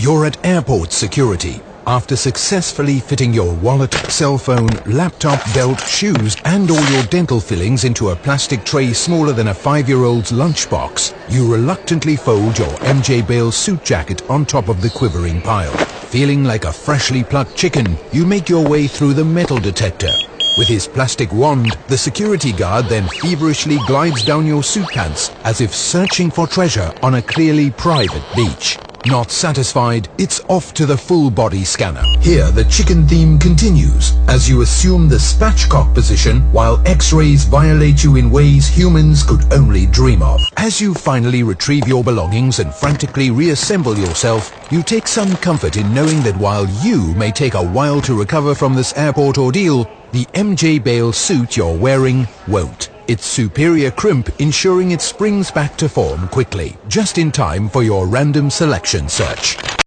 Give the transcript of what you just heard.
You're at airport security. After successfully fitting your wallet, cell phone, laptop, belt, shoes and all your dental fillings into a plastic tray smaller than a 5-year-old's lunchbox, you reluctantly fold your MJ Bale suit jacket on top of the quivering pile. Feeling like a freshly plucked chicken, you make your way through the metal detector. With his plastic wand, the security guard then feverishly glides down your suit pants as if searching for treasure on a clearly private beach. Not satisfied, it's off to the full body scanner. Here the chicken theme continues as you assume the spatchcock position while X-rays violate you in ways humans could only dream of. As you finally retrieve your belongings and frantically reassemble yourself, you take some comfort in knowing that while you may take a while to recover from this airport ordeal, the MJ Bale suit you're wearing won't. Its superior crimp ensuring it springs back to form quickly, just in time for your random selection search.